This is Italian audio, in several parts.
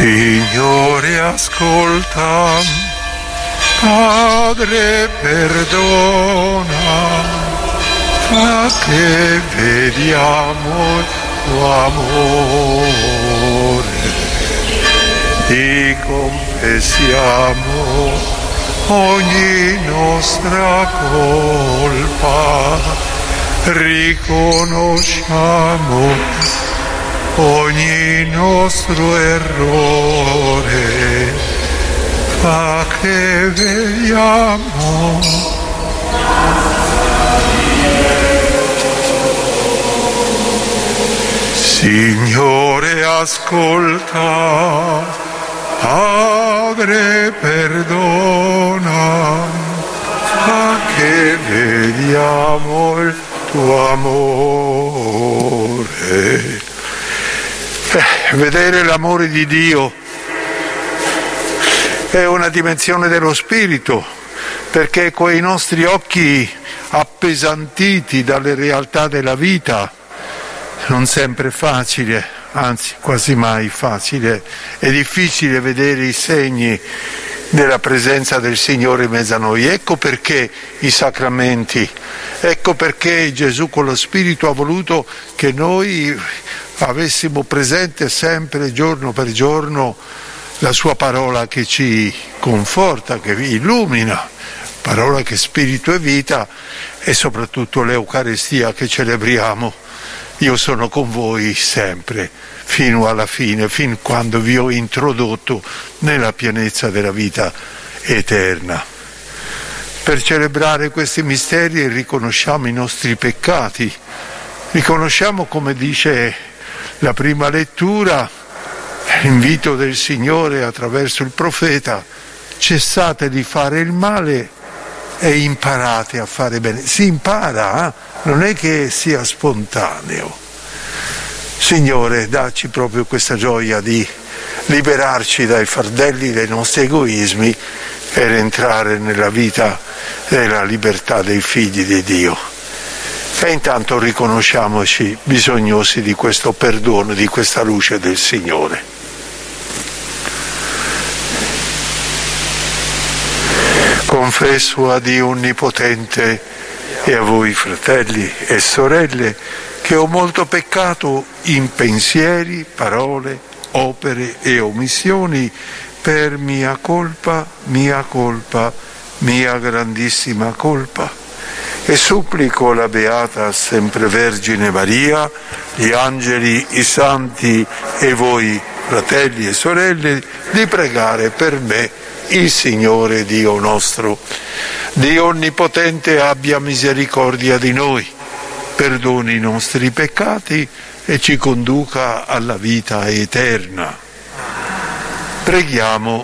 Signore, ascolta, Padre, perdona, fa che vediamo il tuo amore, ti confessiamo ogni nostra colpa, riconosciamo ogni nostro errore, fa che vediamo Signore, ascolta, Padre, perdona, fa che vediamo il tuo amore. Vedere l'amore di Dio è una dimensione dello spirito, perché coi nostri occhi appesantiti dalle realtà della vita, non sempre facile, anzi quasi mai facile, è difficile vedere i segni della presenza del Signore in mezzo a noi. Ecco perché i sacramenti, ecco perché Gesù con lo Spirito ha voluto che noi avessimo presente sempre, giorno per giorno, la sua parola che ci conforta, che illumina, parola che è spirito e vita, e soprattutto l'Eucaristia che celebriamo. Io sono con voi sempre, fino alla fine, fin quando vi ho introdotto nella pienezza della vita eterna. Per celebrare questi misteri riconosciamo i nostri peccati, riconosciamo, come dice la prima lettura, l'invito del Signore attraverso il profeta: cessate di fare il male e imparate a fare bene. Si impara, non è che sia spontaneo. Signore, dacci proprio questa gioia di liberarci dai fardelli dei nostri egoismi per entrare nella vita della libertà dei figli di Dio. E intanto riconosciamoci bisognosi di questo perdono, di questa luce del Signore. Confesso a Dio Onnipotente e a voi, fratelli e sorelle, che ho molto peccato in pensieri, parole, opere e omissioni, per mia colpa, mia grandissima colpa. E supplico la Beata Sempre Vergine Maria, gli angeli, i santi e voi, fratelli e sorelle, di pregare per me il Signore Dio nostro. Dio Onnipotente abbia misericordia di noi, perdoni i nostri peccati e ci conduca alla vita eterna. Preghiamo.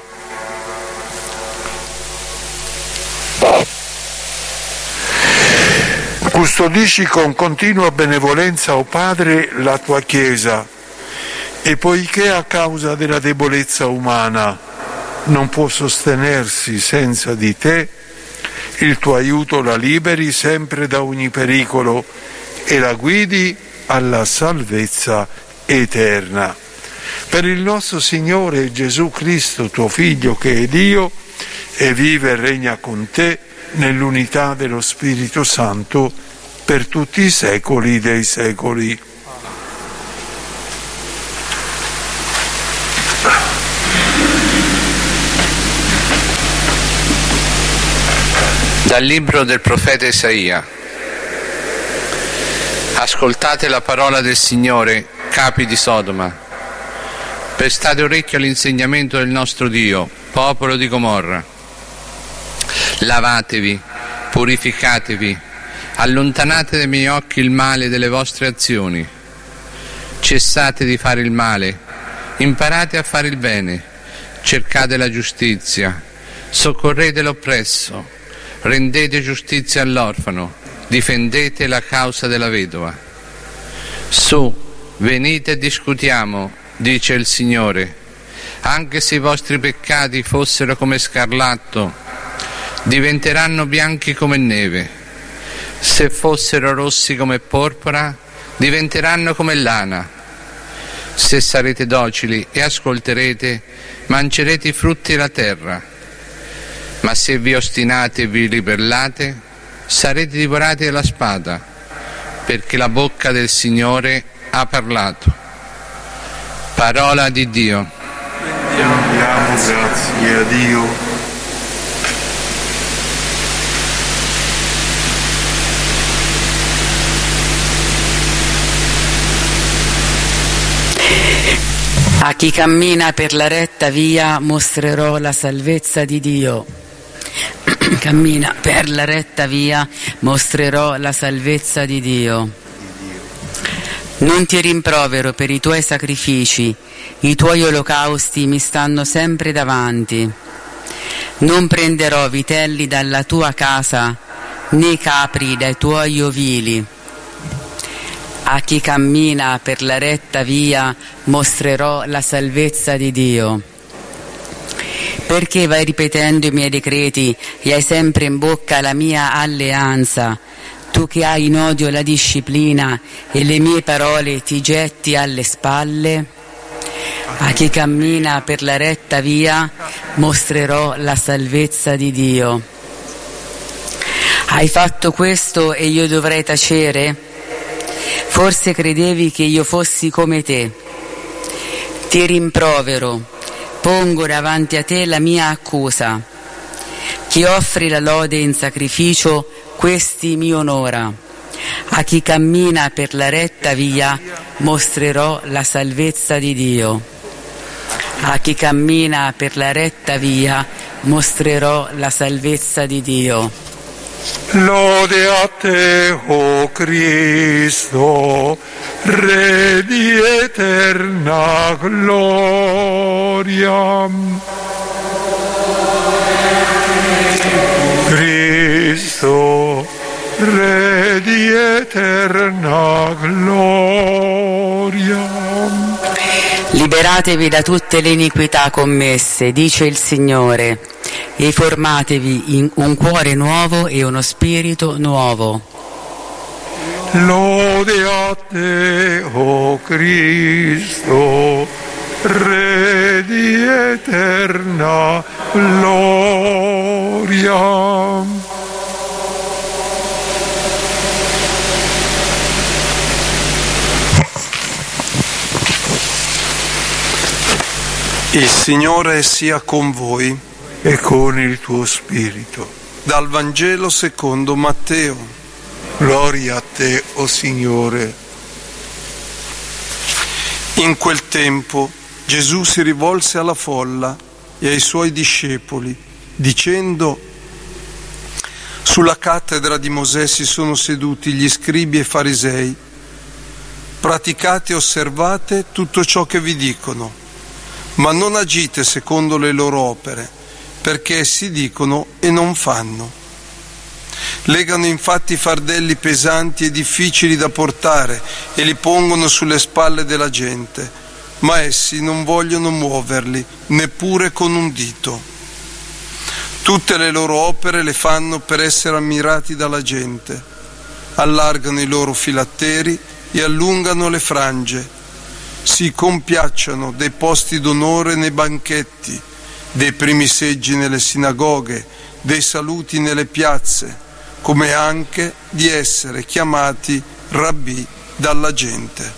Custodisci con continua benevolenza, o Padre, la tua Chiesa, e poiché a causa della debolezza umana non può sostenersi senza di te, il tuo aiuto la liberi sempre da ogni pericolo e la guidi alla salvezza eterna. Per il nostro Signore Gesù Cristo, tuo Figlio, che è Dio e vive e regna con te nell'unità dello Spirito Santo per tutti i secoli dei secoli. Dal libro del profeta Isaia. Ascoltate la parola del Signore, capi di Sodoma. Prestate orecchio all'insegnamento del nostro Dio, popolo di Gomorra. Lavatevi, purificatevi, allontanate dai miei occhi il male delle vostre azioni. Cessate di fare il male, imparate a fare il bene, cercate la giustizia, soccorrete l'oppresso, rendete giustizia all'orfano, difendete la causa della vedova. Su, venite e discutiamo, dice il Signore. Anche se i vostri peccati fossero come scarlatto, diventeranno bianchi come neve. Se fossero rossi come porpora, diventeranno come lana. Se sarete docili e ascolterete, mangerete i frutti della terra. Ma se vi ostinate e vi ribellate, sarete divorati dalla spada, perché la bocca del Signore ha parlato. Parola di Dio. Rendiamo grazie a Dio. A chi cammina per la retta via mostrerò la salvezza di Dio. Cammina per la retta via mostrerò la salvezza di Dio. Non ti rimprovero per i tuoi sacrifici, i tuoi olocausti mi stanno sempre davanti. Non prenderò vitelli dalla tua casa, né capri dai tuoi ovili. A chi cammina per la retta via mostrerò la salvezza di Dio. Perché vai ripetendo i miei decreti e hai sempre in bocca la mia alleanza, tu che hai in odio la disciplina e le mie parole ti getti alle spalle? A chi cammina per la retta via mostrerò la salvezza di Dio. Hai fatto questo e io dovrei tacere? Forse credevi che io fossi come te. Ti rimprovero, pongo davanti a te la mia accusa. Chi offre la lode in sacrificio, questi mi onora. A chi cammina per la retta via, mostrerò la salvezza di Dio. A chi cammina per la retta via, mostrerò la salvezza di Dio. Lode a te, o Cristo, Re di eterna gloria. Cristo, Re di eterna gloria. Liberatevi da tutte le iniquità commesse, dice il Signore, e formatevi in un cuore nuovo e uno spirito nuovo. Lode a te, o Cristo, Re di eterna gloria. Il Signore sia con voi. E con il tuo spirito. Dal Vangelo secondo Matteo. Gloria a te, o Signore. In quel tempo Gesù si rivolse alla folla e ai suoi discepoli, dicendo: sulla cattedra di Mosè si sono seduti gli scribi e farisei. Praticate e osservate tutto ciò che vi dicono, ma non agite secondo le loro opere, perché essi dicono e non fanno. Legano infatti fardelli pesanti e difficili da portare e li pongono sulle spalle della gente, ma essi non vogliono muoverli, neppure con un dito. Tutte le loro opere le fanno per essere ammirati dalla gente. Allargano i loro filatteri e allungano le frange. Si compiacciono dei posti d'onore nei banchetti, dei primi seggi nelle sinagoghe, dei saluti nelle piazze, come anche di essere chiamati rabbì dalla gente.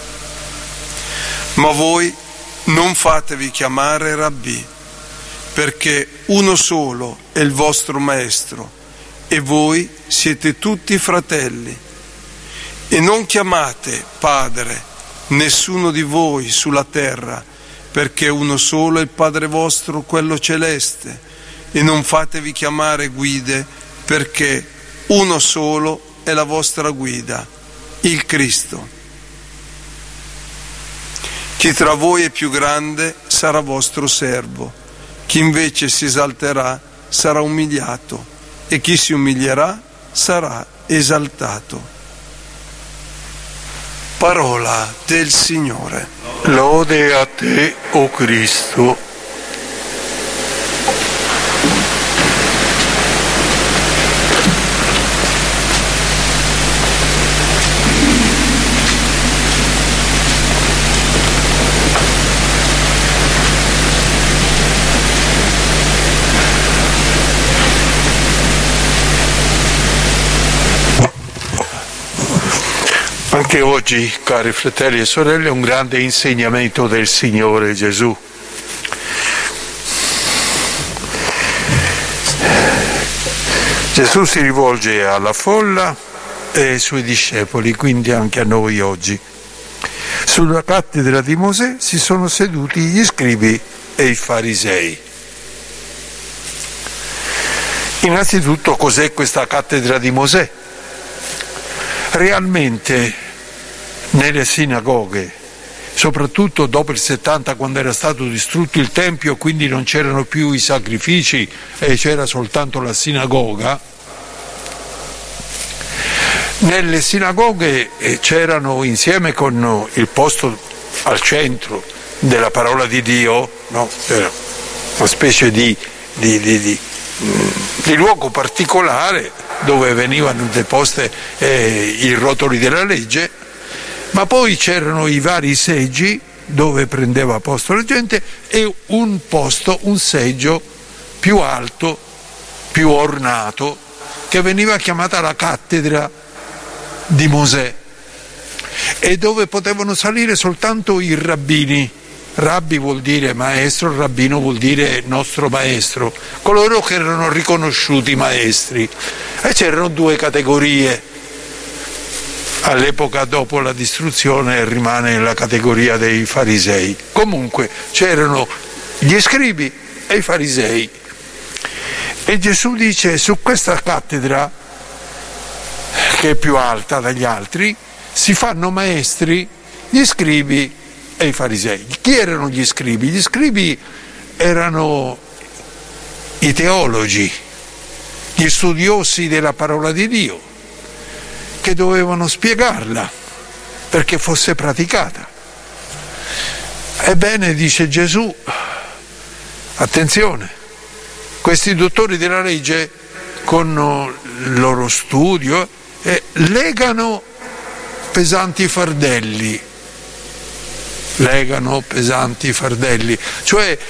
Ma voi non fatevi chiamare rabbì, perché uno solo è il vostro maestro e voi siete tutti fratelli. E non chiamate padre nessuno di voi sulla terra, perché uno solo è il Padre vostro, quello celeste, e non fatevi chiamare guide, perché uno solo è la vostra guida, il Cristo. Chi tra voi è più grande sarà vostro servo, chi invece si esalterà sarà umiliato, e chi si umilierà sarà esaltato. Parola del Signore. Lode a te, o Cristo. che oggi, cari fratelli e sorelle, è un grande insegnamento del Signore Gesù. Gesù si rivolge alla folla e ai suoi discepoli, quindi anche a noi oggi. Sulla cattedra di Mosè si sono seduti gli scribi e i farisei. Innanzitutto, cos'è questa cattedra di Mosè? Realmente nelle sinagoghe, soprattutto dopo il 70, quando era stato distrutto il Tempio, quindi non c'erano più i sacrifici e c'era soltanto la sinagoga, nelle sinagoghe c'erano, insieme con il posto al centro della parola di Dio, no? Era una specie di luogo particolare dove venivano deposte i rotoli della legge, ma poi c'erano i vari seggi dove prendeva posto la gente e un seggio più alto, più ornato, che veniva chiamata la cattedra di Mosè, e dove potevano salire soltanto i rabbini. Rabbi vuol dire maestro, rabbino vuol dire nostro maestro, coloro che erano riconosciuti maestri. E c'erano due categorie. All'epoca dopo la distruzione rimane la categoria dei farisei. Comunque c'erano gli scribi e i farisei. E Gesù dice: su questa cattedra, che è più alta dagli altri, si fanno maestri gli scribi e i farisei. Chi erano gli scribi? Gli scribi erano i teologi, gli studiosi della parola di Dio, che dovevano spiegarla perché fosse praticata. Ebbene, dice Gesù, attenzione, questi dottori della legge con il loro studio legano pesanti fardelli, cioè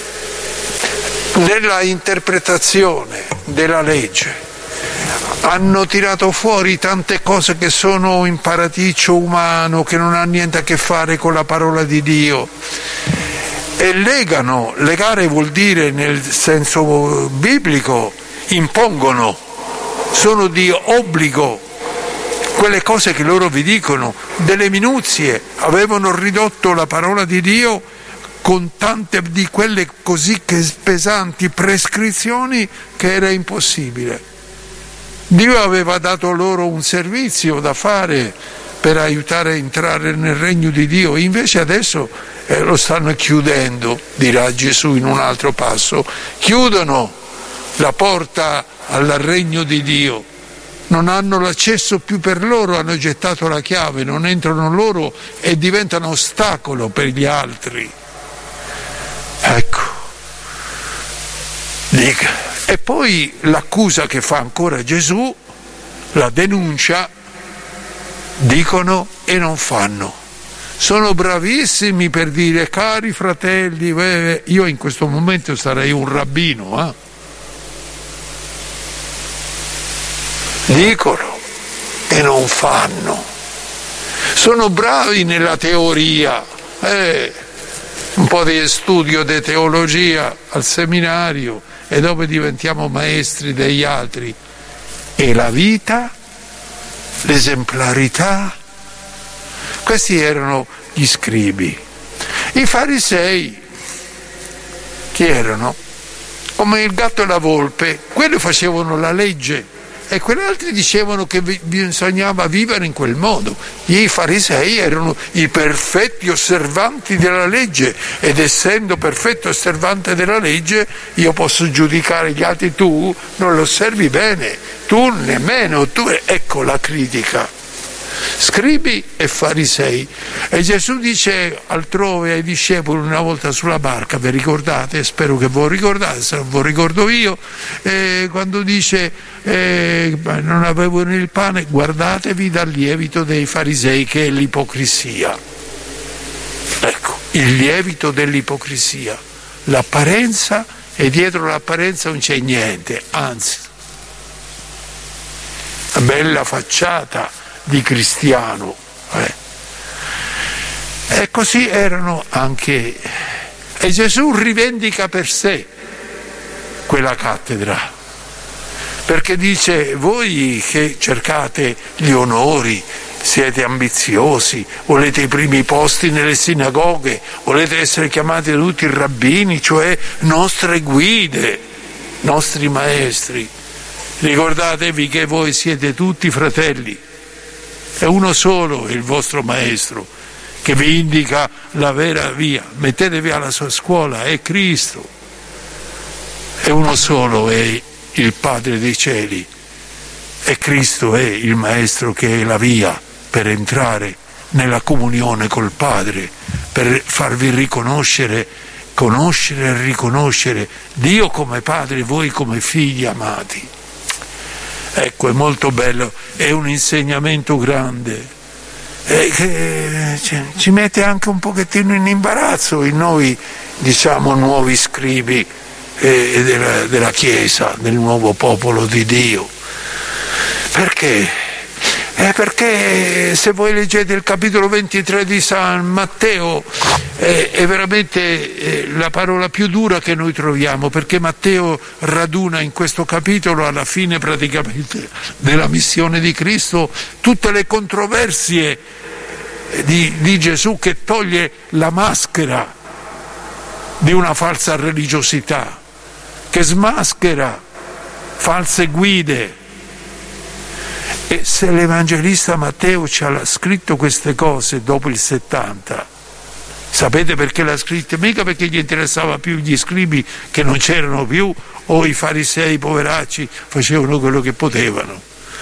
nella interpretazione della legge hanno tirato fuori tante cose che sono imparaticcio umano, che non hanno niente a che fare con la parola di Dio, e legare vuol dire, nel senso biblico, impongono, sono di obbligo. Quelle cose che loro vi dicono, delle minuzie, avevano ridotto la parola di Dio con tante di quelle così che pesanti prescrizioni che era impossibile. Dio aveva dato loro un servizio da fare per aiutare a entrare nel regno di Dio, invece adesso lo stanno chiudendo, dirà Gesù in un altro passo, chiudono la porta al regno di Dio. Non hanno l'accesso più per loro, hanno gettato la chiave, non entrano loro e diventano ostacolo per gli altri. Ecco. E poi l'accusa che fa ancora Gesù, la denuncia, dicono e non fanno. Sono bravissimi per dire: cari fratelli, io in questo momento sarei un rabbino, dicono e non fanno. Sono bravi nella teoria, un po' di studio di teologia al seminario e dopo diventiamo maestri degli altri. E la vita, l'esemplarità, questi erano gli scribi. I farisei, chi erano? Come il gatto e la volpe, quelli facevano la legge e quegli altri dicevano che bisognava vivere in quel modo. I farisei erano i perfetti osservanti della legge, ed essendo perfetto osservante della legge io posso giudicare gli altri: tu non lo osservi bene, tu nemmeno, ecco la critica. Scribi e farisei. E Gesù dice altrove ai discepoli una volta sulla barca, vi ricordate? Spero che voi ricordate, se non ve lo ricordo io, quando dice non avevano il pane, guardatevi dal lievito dei farisei, che è l'ipocrisia. Ecco, il lievito dell'ipocrisia, l'apparenza, e dietro l'apparenza non c'è niente, anzi, una bella facciata di cristiano, E così erano anche... E Gesù rivendica per sé quella cattedra, perché dice: voi che cercate gli onori, siete ambiziosi, volete i primi posti nelle sinagoghe, volete essere chiamati da tutti i rabbini, cioè nostre guide, nostri maestri. Ricordatevi che voi siete tutti fratelli, è uno solo il vostro maestro che vi indica la vera via. Mettetevi alla sua scuola, è Cristo, è uno solo, è il Padre dei cieli, e Cristo è il maestro che è la via per entrare nella comunione col Padre, per farvi riconoscere, conoscere e riconoscere Dio come Padre, voi come figli amati. Ecco, è molto bello, è un insegnamento grande, che ci mette anche un pochettino in imbarazzo in noi, diciamo, nuovi scribi della Chiesa, del nuovo popolo di Dio. Perché? Perché se voi leggete il capitolo 23 di San Matteo è veramente la parola più dura che noi troviamo, perché Matteo raduna in questo capitolo, alla fine praticamente della missione di Cristo, tutte le controversie di Gesù, che toglie la maschera di una falsa religiosità, che smaschera false guide. E se l'Evangelista Matteo ci ha scritto queste cose dopo il 70, sapete perché l'ha scritte? Mica perché gli interessava più gli scribi che non c'erano più, o i farisei poveracci facevano quello che potevano.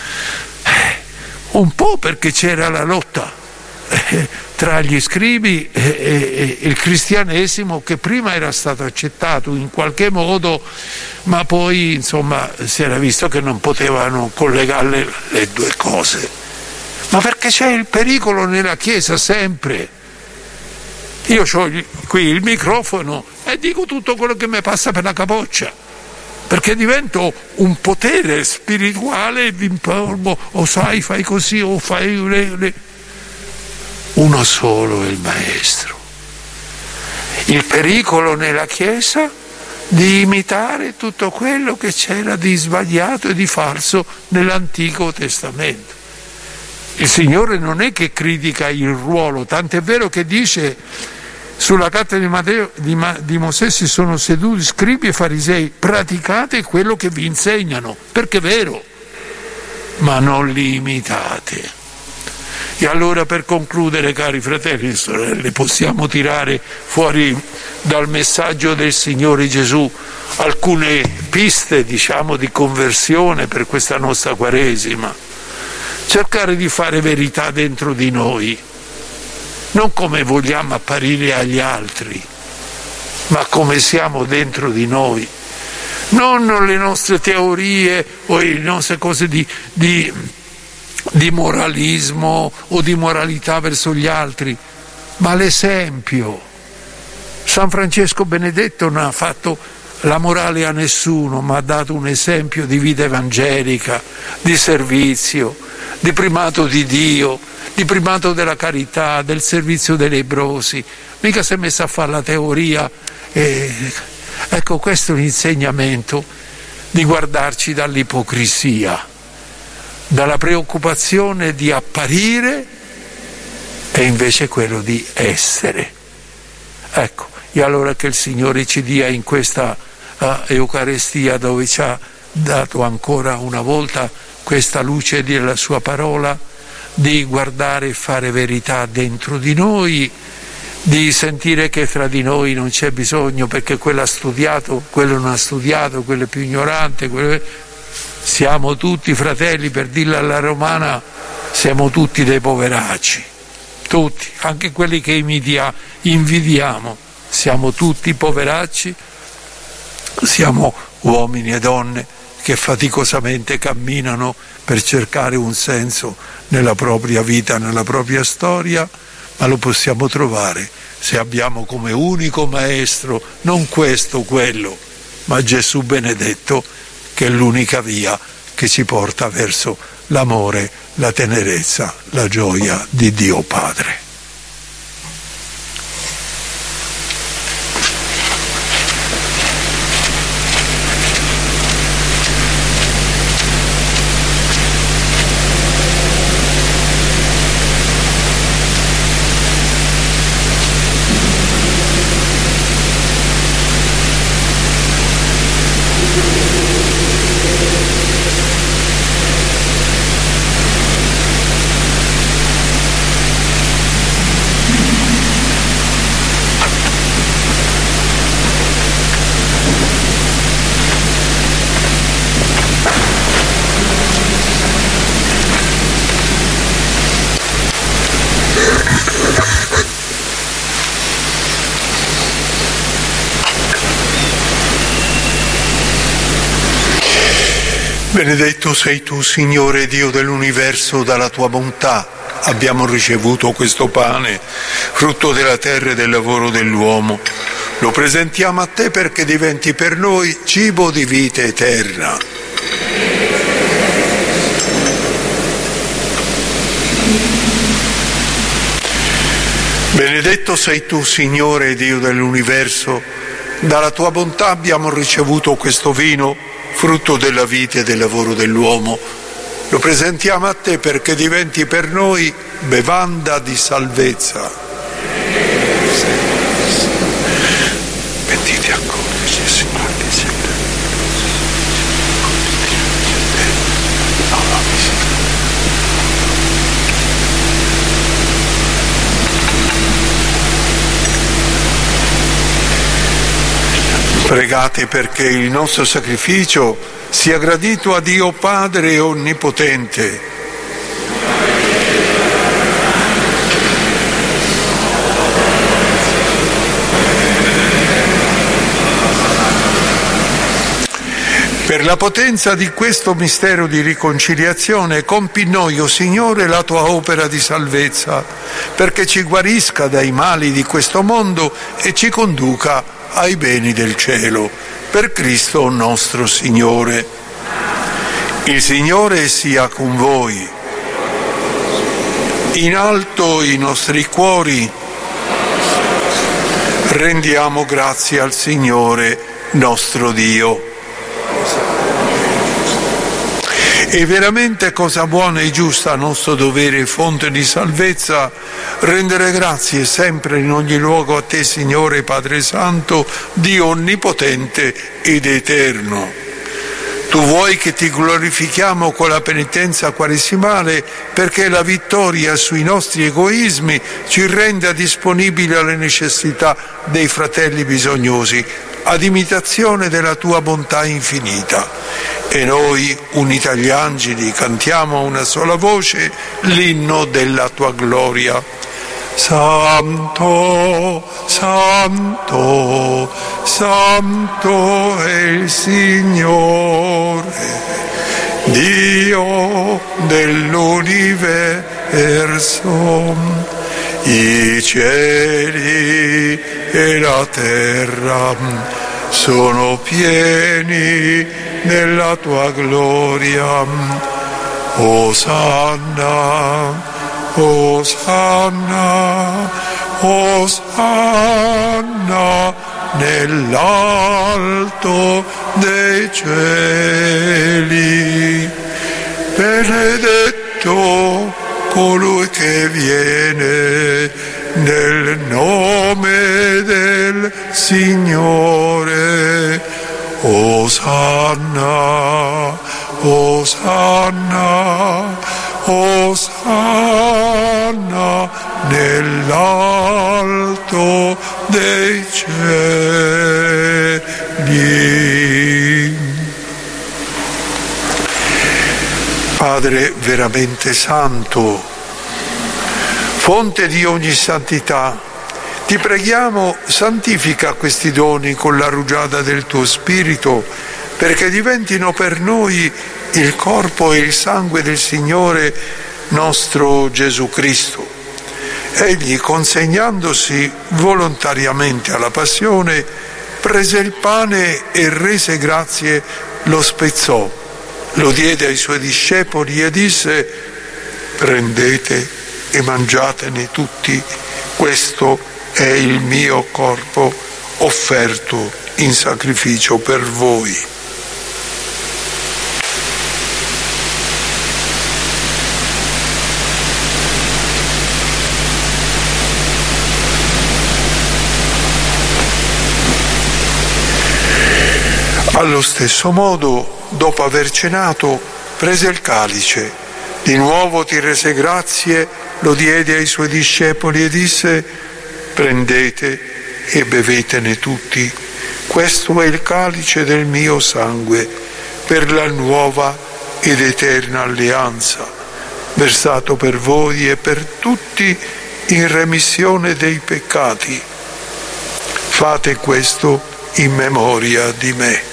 Un po' perché c'era la lotta tra gli scribi e il cristianesimo, che prima era stato accettato in qualche modo, ma poi insomma si era visto che non potevano collegare le due cose. Ma perché c'è il pericolo nella Chiesa sempre. Io ho qui il microfono e dico tutto quello che mi passa per la capoccia, perché divento un potere spirituale e vi informo, o sai, fai così, o fai uno solo è il maestro. Il pericolo nella Chiesa di imitare tutto quello che c'era di sbagliato e di falso nell'Antico Testamento. Il Signore non è che critica il ruolo, tant'è vero che dice: sulla cattedra di Mosè si sono seduti scribi e farisei, praticate quello che vi insegnano, perché è vero, ma non li imitate. E allora, per concludere, cari fratelli e sorelle, possiamo tirare fuori dal messaggio del Signore Gesù alcune piste, diciamo, di conversione per questa nostra Quaresima. Cercare di fare verità dentro di noi, non come vogliamo apparire agli altri, ma come siamo dentro di noi. Non le nostre teorie o le nostre cose di moralismo o di moralità verso gli altri, ma l'esempio. San Francesco Benedetto non ha fatto la morale a nessuno, ma ha dato un esempio di vita evangelica, di servizio, di primato di Dio, di primato della carità, del servizio dei lebbrosi. Mica si è messo a fare la teoria. Ecco, questo è l'insegnamento, di guardarci dall'ipocrisia, dalla preoccupazione di apparire, e invece quello di essere. Ecco, e allora che il Signore ci dia in questa Eucaristia, dove ci ha dato ancora una volta questa luce della sua parola, di guardare e fare verità dentro di noi, di sentire che tra di noi non c'è bisogno, perché quello ha studiato, quello non ha studiato, quello è più ignorante, siamo tutti fratelli, per dirla alla romana, siamo tutti dei poveracci, tutti, anche quelli che invidiamo, siamo tutti poveracci, siamo uomini e donne che faticosamente camminano per cercare un senso nella propria vita, nella propria storia, ma lo possiamo trovare se abbiamo come unico maestro non questo o quello, ma Gesù benedetto, che è l'unica via che ci porta verso l'amore, la tenerezza, la gioia di Dio Padre. Benedetto sei tu, Signore Dio dell'universo, dalla tua bontà abbiamo ricevuto questo pane, frutto della terra e del lavoro dell'uomo. Lo presentiamo a te perché diventi per noi cibo di vita eterna. Benedetto sei tu, Signore Dio dell'universo, dalla tua bontà abbiamo ricevuto questo vino, frutto della vita e del lavoro dell'uomo. Lo presentiamo a te perché diventi per noi bevanda di salvezza. Bendite ancora, Signore. Pregate perché il nostro sacrificio sia gradito a Dio Padre Onnipotente. Per la potenza di questo mistero di riconciliazione, compi in noi, o Signore, la tua opera di salvezza, perché ci guarisca dai mali di questo mondo e ci conduca ai beni del cielo, per Cristo nostro Signore. Il Signore sia con voi. In alto i nostri cuori rendiamo grazie al Signore nostro Dio. È veramente cosa buona e giusta, nostro dovere e fonte di salvezza, rendere grazie sempre in ogni luogo a te, Signore Padre Santo, Dio Onnipotente ed Eterno. Tu vuoi che ti glorifichiamo con la penitenza quaresimale perché la vittoria sui nostri egoismi ci renda disponibili alle necessità dei fratelli bisognosi, ad imitazione della tua bontà infinita. E noi, uniti agli angeli, cantiamo a una sola voce l'inno della tua gloria. Santo, Santo, Santo è il Signore, Dio dell'universo. I cieli e la terra sono pieni della tua gloria. Osanna, Osanna, Osanna nell'alto dei cieli. Benedetto colui che viene nel nome del Signore. Osanna, Osanna, Osanna nell'alto dei cieli. Padre veramente santo, fonte di ogni santità, ti preghiamo, santifica questi doni con la rugiada del tuo Spirito, perché diventino per noi il corpo e il sangue del Signore nostro Gesù Cristo. Egli, consegnandosi volontariamente alla passione, prese il pane e rese grazie, lo spezzò, lo diede ai suoi discepoli e disse: prendete e mangiatene tutti, questo è il mio corpo offerto in sacrificio per voi. Allo stesso modo, dopo aver cenato, prese il calice, di nuovo ti rese grazie, lo diede ai suoi discepoli e disse: prendete e bevetene tutti, questo è il calice del mio sangue, per la nuova ed eterna alleanza, versato per voi e per tutti in remissione dei peccati. Fate questo in memoria di me.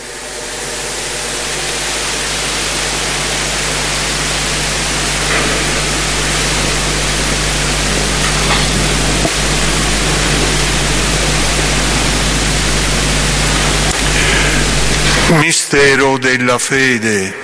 Mistero della fede.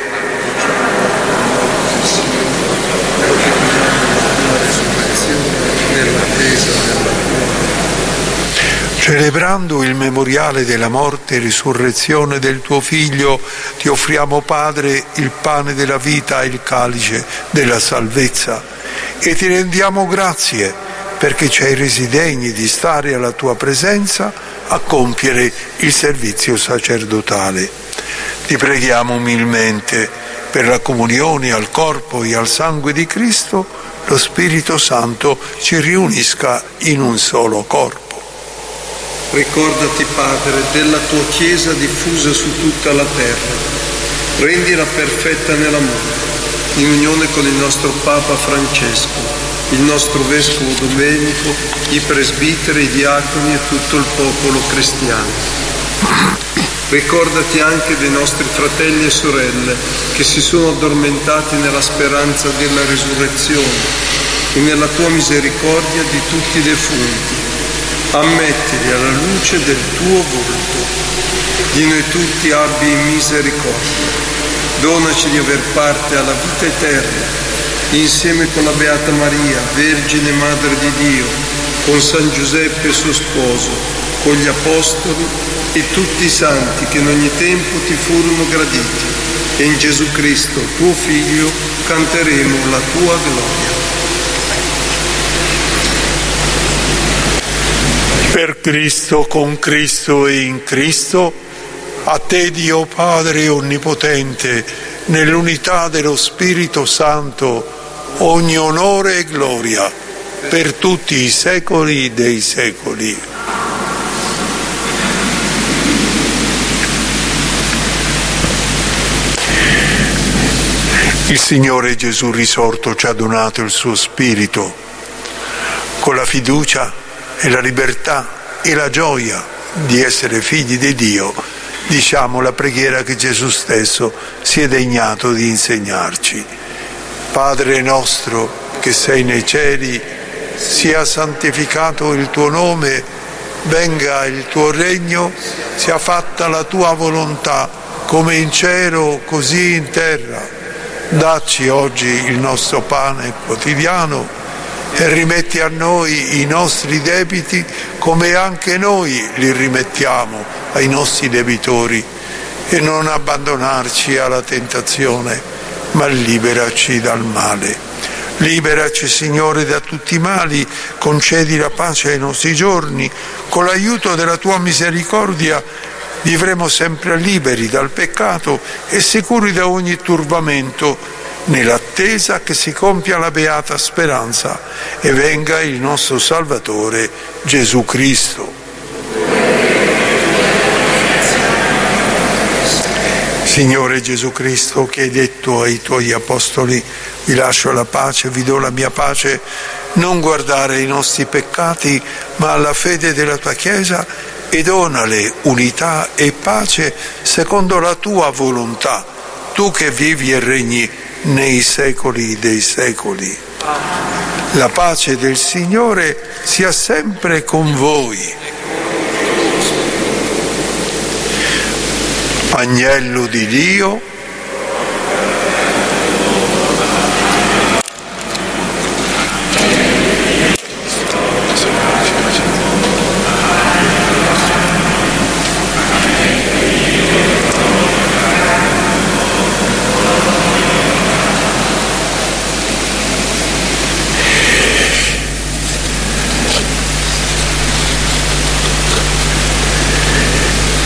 Celebrando il memoriale della morte e risurrezione del tuo Figlio, ti offriamo, Padre, il pane della vita e il calice della salvezza, e ti rendiamo grazie perché ci hai resi degni di stare alla tua presenza a compiere il servizio sacerdotale. Ti preghiamo umilmente per la comunione al corpo e al sangue di Cristo, lo Spirito Santo ci riunisca in un solo corpo. Ricordati, Padre, della tua Chiesa diffusa su tutta la terra. Rendila perfetta nell'amore, in unione con il nostro Papa Francesco, il nostro Vescovo Domenico, i presbiteri, i diaconi e tutto il popolo cristiano. Ricordati anche dei nostri fratelli e sorelle che si sono addormentati nella speranza della risurrezione e nella tua misericordia di tutti i defunti. Ammettili alla luce del tuo volto. Di noi tutti abbi misericordia. Donaci di aver parte alla vita eterna, insieme con la Beata Maria, Vergine Madre di Dio, con San Giuseppe suo sposo, con gli Apostoli e tutti i santi che in ogni tempo ti furono graditi. E in Gesù Cristo, tuo Figlio, canteremo la tua gloria. Per Cristo, con Cristo e in Cristo, a te Dio Padre Onnipotente, nell'unità dello Spirito Santo, ogni onore e gloria per tutti i secoli dei secoli. Il Signore Gesù risorto ci ha donato il suo Spirito. Con la fiducia e la libertà e la gioia di essere figli di Dio, diciamo la preghiera che Gesù stesso si è degnato di insegnarci. Padre nostro che sei nei cieli, sia santificato il tuo nome, venga il tuo regno, sia fatta la tua volontà, come in cielo così in terra. Dacci oggi il nostro pane quotidiano e rimetti a noi i nostri debiti come anche noi li rimettiamo ai nostri debitori, e non abbandonarci alla tentazione, ma liberaci dal male. Liberaci, Signore, da tutti i mali, concedi la pace ai nostri giorni, con l'aiuto della tua misericordia vivremo sempre liberi dal peccato e sicuri da ogni turbamento, nell'attesa che si compia la beata speranza e venga il nostro Salvatore Gesù Cristo. Signore Gesù Cristo, che hai detto ai tuoi apostoli: vi lascio la pace, vi do la mia pace, non guardare ai nostri peccati ma alla fede della tua Chiesa, e donale unità e pace secondo la tua volontà, tu che vivi e regni nei secoli dei secoli. La pace del Signore sia sempre con voi. Agnello di Dio,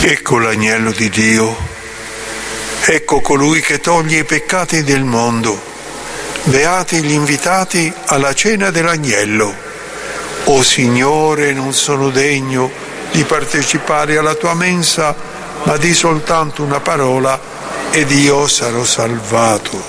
Ecco l'agnello di Dio, ecco colui che toglie i peccati del mondo. Beati gli invitati alla cena dell'agnello. O Signore, non sono degno di partecipare alla tua mensa, ma di soltanto una parola ed io sarò salvato.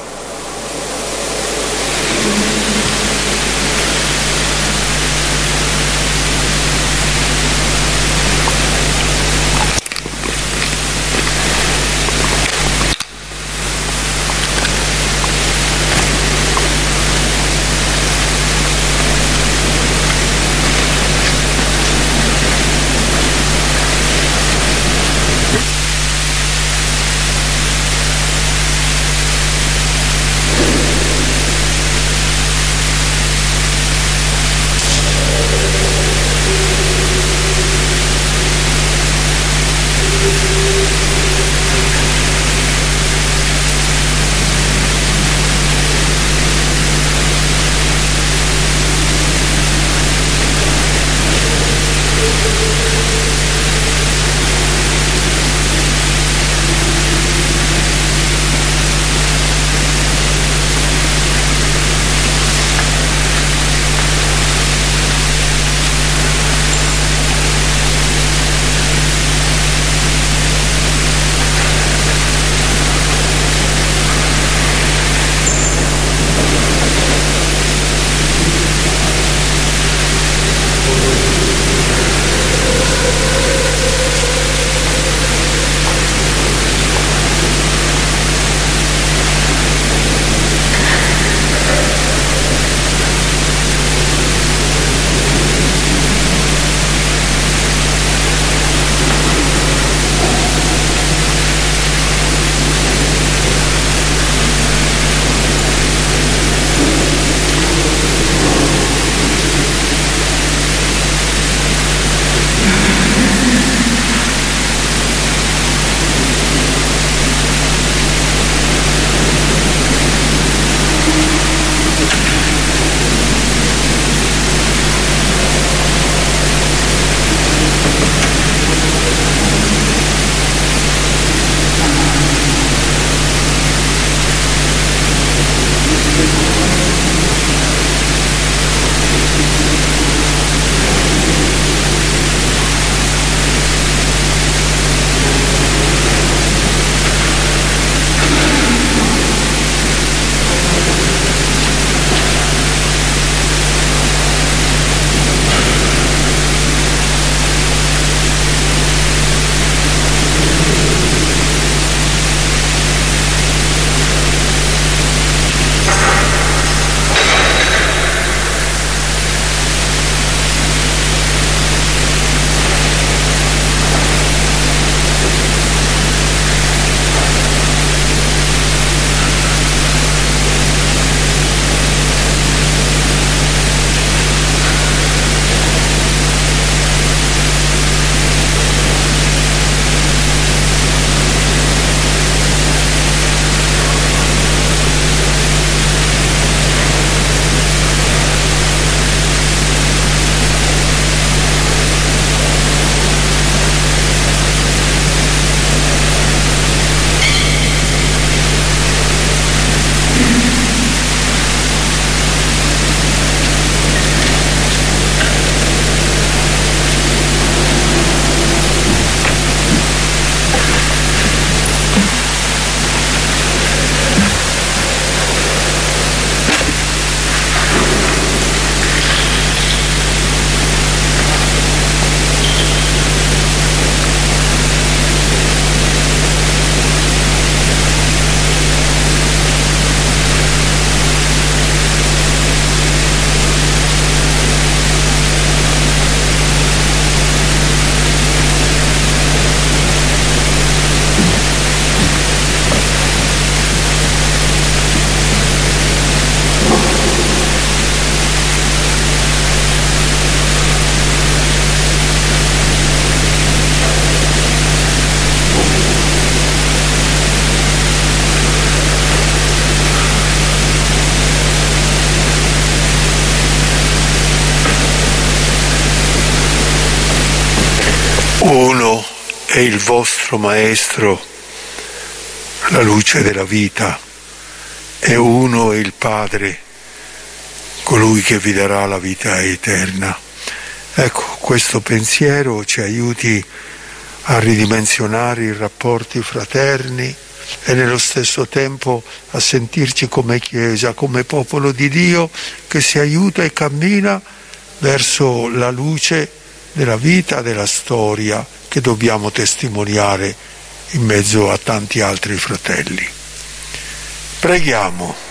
è il vostro Maestro, la luce della vita, e uno è il Padre, colui che vi darà la vita eterna. Ecco, questo pensiero ci aiuti a ridimensionare i rapporti fraterni e nello stesso tempo a sentirci come Chiesa, come popolo di Dio che si aiuta e cammina verso la luce della vita, della storia che dobbiamo testimoniare in mezzo a tanti altri fratelli. Preghiamo.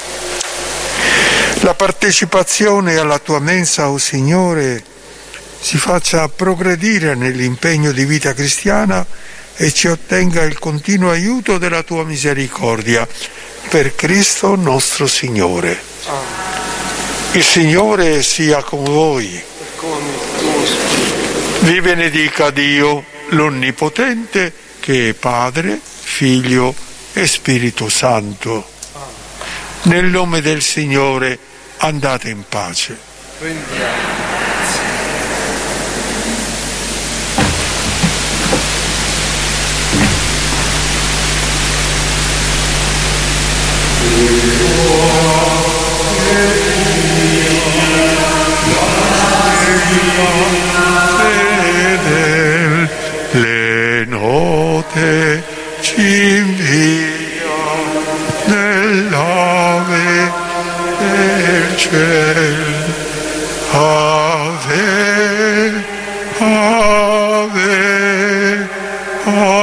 La partecipazione alla tua mensa, o Signore, si faccia progredire nell'impegno di vita cristiana e ci ottenga il continuo aiuto della tua misericordia. Per Cristo nostro Signore. Il Signore sia con voi. Vi benedica Dio, l'Onnipotente, che è Padre, Figlio e Spirito Santo. Nel nome del Signore andate in pace. Le note ci invia nell'ave del ciel. Ave, ave, ave.